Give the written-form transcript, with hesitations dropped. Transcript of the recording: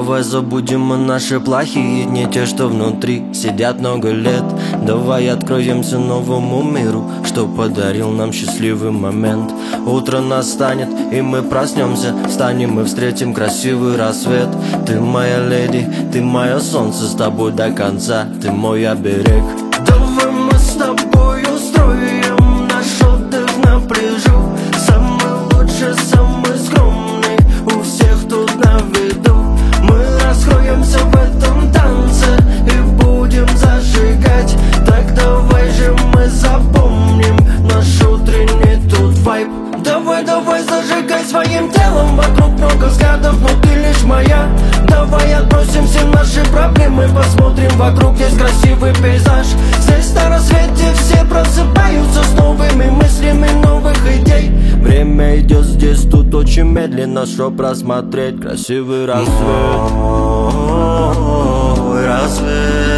Давай забудем о наши плохие дни, те, что внутри сидят много лет. Давай откроемся новому миру, что подарил нам счастливый момент. Утро настанет, и мы проснемся, встанем и встретим красивый рассвет. Ты моя леди, ты мое солнце, с тобой до конца, ты мой оберег. Давай мы с тобой устроим наш отдых на пляжу. Самый лучший, самый скромный, у всех тут на виду. Мы раскроемся в этом танце и будем зажигать. Так давай же мы запомним наш утренний тут вайб. Давай, давай, зажигай своим телом. Вокруг много взглядов, но ты лишь моя. Давай отбросим все наши проблемы, посмотрим вокруг, есть красивый пейзаж. Здесь на рассвете все просыпаются с новыми мыслями, новых идей. Время идет здесь, тут очень медленно, чтоб просмотреть красивый рассвет. Рассвет.